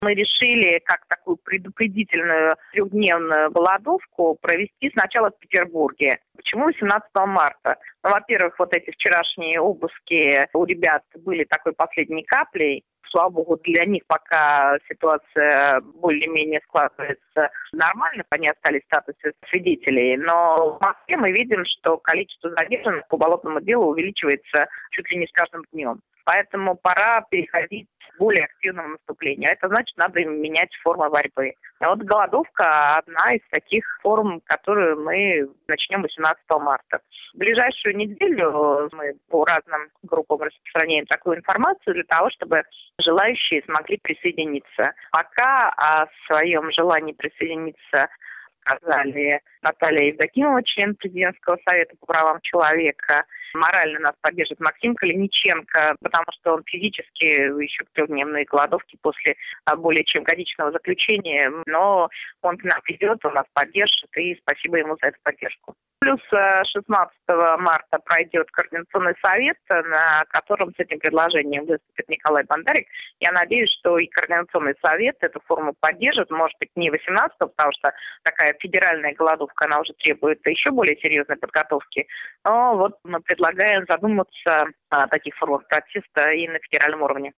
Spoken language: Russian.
Мы решили как такую предупредительную трехдневную голодовку провести сначала в Петербурге. Почему 18 марта? Ну, во-первых, вот эти вчерашние обыски у ребят были такой последней каплей. Слава богу, для них пока ситуация более-менее складывается нормально, они остались в статусе свидетелей. Но в Москве мы видим, что количество задержанных по уголовному делу увеличивается чуть ли не с каждым днем. Поэтому пора переходить к более активному наступлению. Это значит, надо им менять формы борьбы. А вот голодовка – одна из таких форм, которую мы начнем 18 марта. В ближайшую неделю мы по разным группам распространяем такую информацию для того, чтобы желающие смогли присоединиться. Пока о своем желании присоединиться сказали Наталья Евдокимова, член президентского совета по правам человека. Морально нас поддержит Максим Калиниченко, потому что он физически еще к трехдневной голодовке после более чем годичного заключения, но он к нам придет, он нас поддержит, и спасибо ему за эту поддержку. Плюс 16 марта пройдет координационный совет, на котором с этим предложением выступит Николай Бондарик. Я надеюсь, что и координационный совет эту форму поддержит, может быть, не 18-го, потому что такая федеральная голодовка, она уже требует еще более серьезной подготовки. Но вот мы предлагаем задуматься о таких формах протеста и на федеральном уровне.